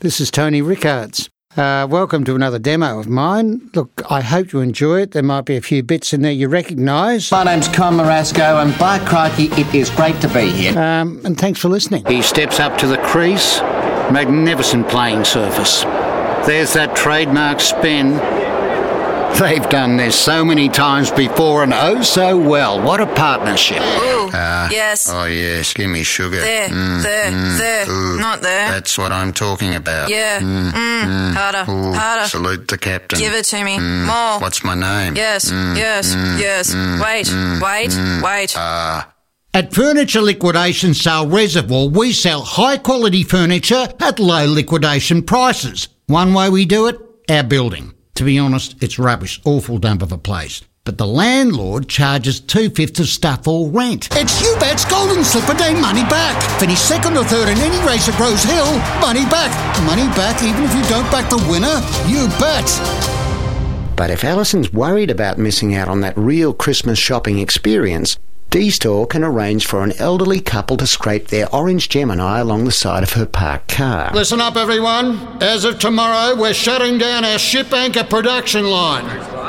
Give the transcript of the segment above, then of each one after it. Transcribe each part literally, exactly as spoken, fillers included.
This is Tony Rickards. Uh, welcome to another demo of mine. Look, I hope you enjoy it. There might be a few bits in there you recognise. My name's Con Marasco, and by crikey, it is great to be here. Um, and thanks for listening. He steps up to the crease. Magnificent playing surface. There's that trademark spin. They've done this so many times before and oh so well. What a partnership. Ooh, Uh, yes. Oh, yes, give me sugar. There, Mm, there, mm, there. ooh, Not there. That's what I'm talking about. Yeah. Mm, Mm, harder, ooh, harder. Salute the captain. Give it to me. Mm, More. What's my name? Yes, Mm, yes, mm, yes. mm, Wait, mm, wait, mm. wait. Ah. At Furniture Liquidation Sale Reservoir, we sell high-quality furniture at low liquidation prices. One way we do it, our building. To be honest, it's rubbish, awful dump of a place. But the landlord charges two-fifths of stuff or rent. It's UBET's Golden Slipper Day money back. Finish second or third in any race at Rose Hill, money back. Money back even if you don't back the winner, you bet. But if Alison's worried about missing out on that real Christmas shopping experience, D-Store can arrange for an elderly couple to scrape their orange Gemini along the side of her parked car. Listen up, everyone. As of tomorrow, we're shutting down our ship anchor production line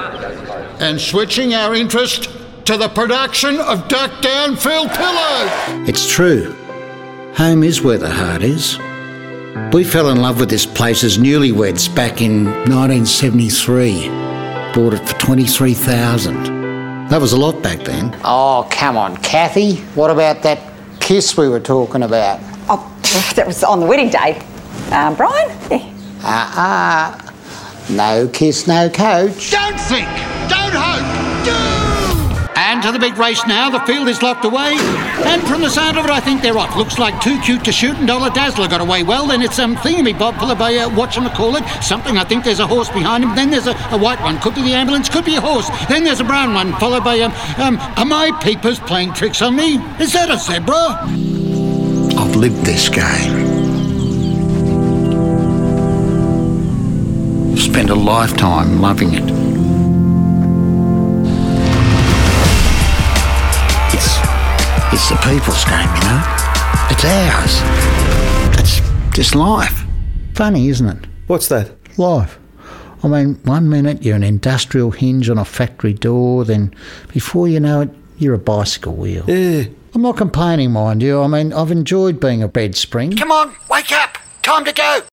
and switching our interest to the production of duck down fill pillows. It's true. Home is where the heart is. We fell in love with this place as newlyweds back in nineteen seventy-three. Bought it for twenty-three thousand dollars. That was a lot back then. Oh, come on, Kathy. What about that kiss we were talking about? Oh, that was on the wedding day. Um, Brian? Yeah. Ah, uh-uh. No kiss, no coach. Don't think, don't hope, do! And to the big race now, the field is locked away. And from the sound of it, I think they're off. Looks like Too Cute to Shoot and Dollar Dazzler got away well. Then it's um, Thingamy-Bob, followed by, uh, whatchamacallit, something. I think there's a horse behind him. Then there's a, a white one. Could be the ambulance, could be a horse. Then there's a brown one, followed by, um, um, are my peepers playing tricks on me? Is that a zebra? I've lived this game. Spent a lifetime loving it. It's, it's the people's game, you know? It's ours. It's just life. Funny, isn't it? What's that? Life. I mean, one minute you're an industrial hinge on a factory door, then before you know it, you're a bicycle wheel. Yeah. I'm not complaining, mind you. I mean, I've enjoyed being a bed spring. Come on, wake up. Time to go.